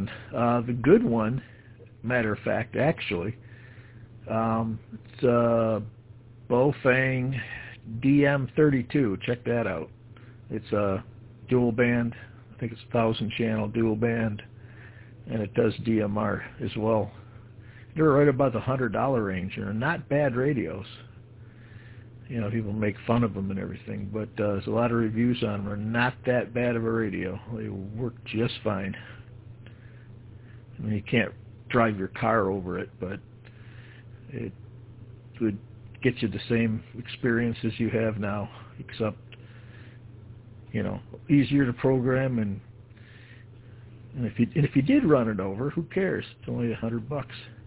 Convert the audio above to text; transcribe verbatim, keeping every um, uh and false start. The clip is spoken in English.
one. Uh, the good one, matter of fact, actually, um, it's uh, Baofeng D M thirty-two. Check that out. It's a dual band. I think it's a thousand channel dual band, and it does D M R as well. They're right about the hundred dollar range. They're not bad radios. You know, people make fun of them and everything, but uh, there's a lot of reviews on them. They're not that bad of a radio. They work just fine. I mean, you can't drive your car over it, but it would get you the same experience as you have now, except, you know, easier to program, and, and if you and if you did run it over, who cares? It's only a hundred bucks.